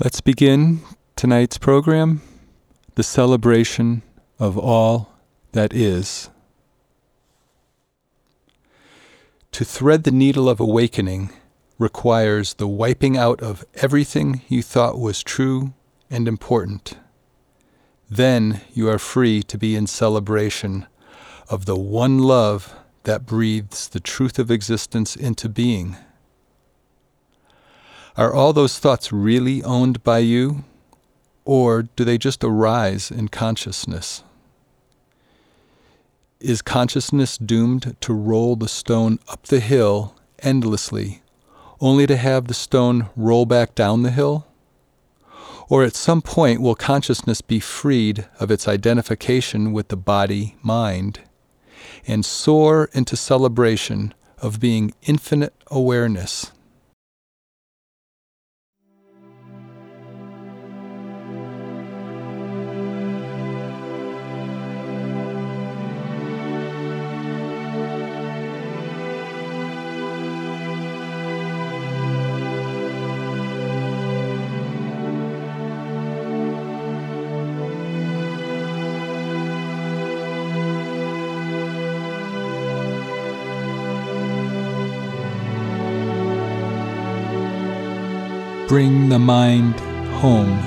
Let's begin tonight's program, the celebration of all that is. To thread the needle of awakening requires the wiping out of everything you thought was true and important. Then you are free to be in celebration of the one love that breathes the truth of existence into being. Are all those thoughts really owned by you, or do they just arise in consciousness? Is consciousness doomed to roll the stone up the hill endlessly, only to have the stone roll back down the hill? Or at some point will consciousness be freed of its identification with the body-mind and soar into celebration of being infinite awareness? Bring the mind home.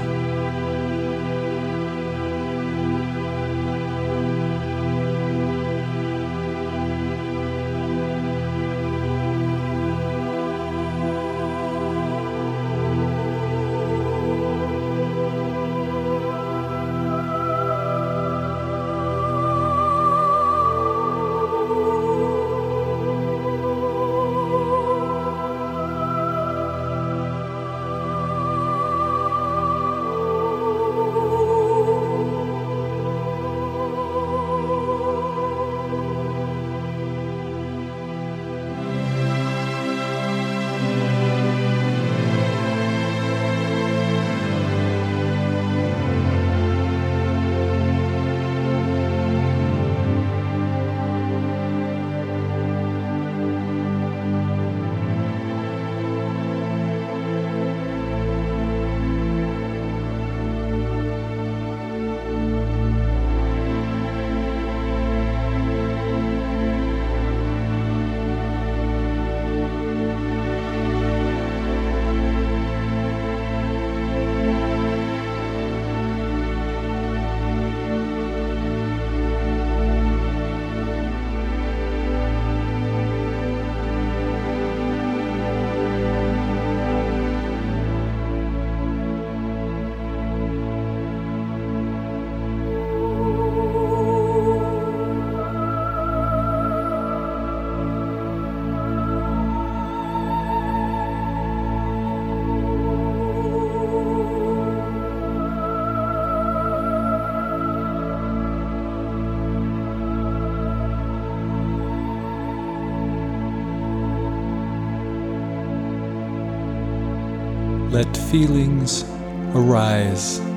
Let feelings arise.